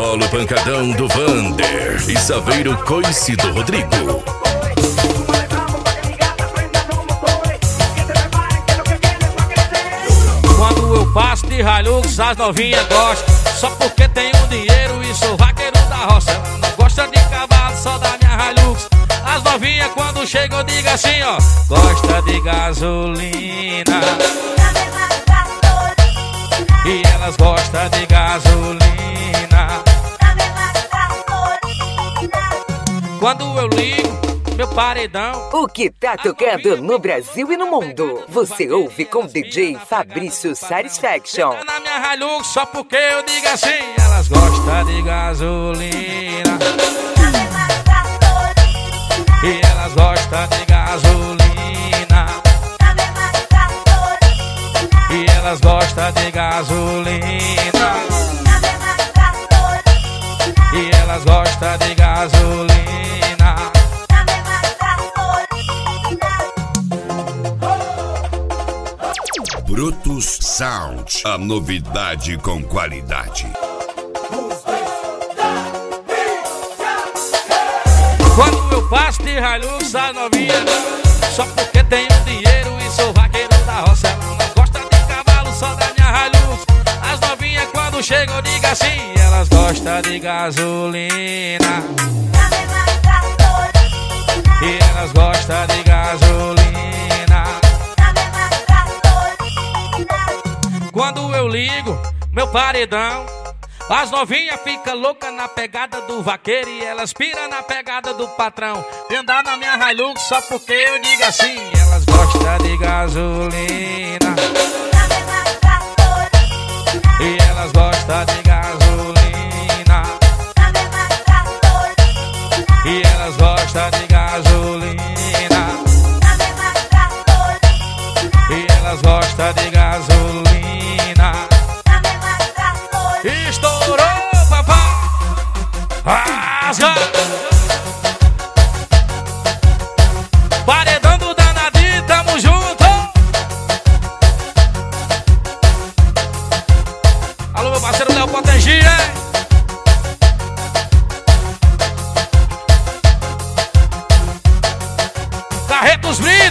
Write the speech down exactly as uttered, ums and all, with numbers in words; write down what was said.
Solo pancadão do Vander e Saveiro Coice do Rodrigo. Quando eu passo de Hilux, as novinhas gostam. Só porque tenho dinheiro e sou vaqueiro da roça. Ela não gosta de cavalo, só da minha Hilux. As novinhas quando chegam eu digo assim, ó: gosta de gasolina. E elas gostam de gasolina. Quando eu ligo meu paredão, o que tá tocando no Brasil e no mundo, você ouve com D J Fabrício Satisfaction. Na minha Hilux só porque eu digo assim, elas gostam de gasolina. E elas gostam de gasolina. E elas gostam de gasolina. E elas gostam de gasolina. Brutus Sound, a novidade com qualidade. Quando eu passo de Hilux, a novinha só porque tenho dinheiro e sou vaqueiro da roça. Ela não gosta de cavalo, só da minha Hilux. As novinhas quando chegam eu digo assim, elas gostam de gasolina. E elas gostam de gasolina. Quando eu ligo meu paredão, as novinhas ficam loucas na pegada do vaqueiro e elas piram na pegada do patrão. Vem andar na minha Hilux só porque eu digo assim, elas gostam de gasolina. E elas gostam de gasolina. E elas gostam de gasolina. E elas gostam de gasolina. Estourou, papai. Rasga. Paredão do danadinho, tamo junto. Alô, meu parceiro Léo Potengia, hein? Carretos Brindes.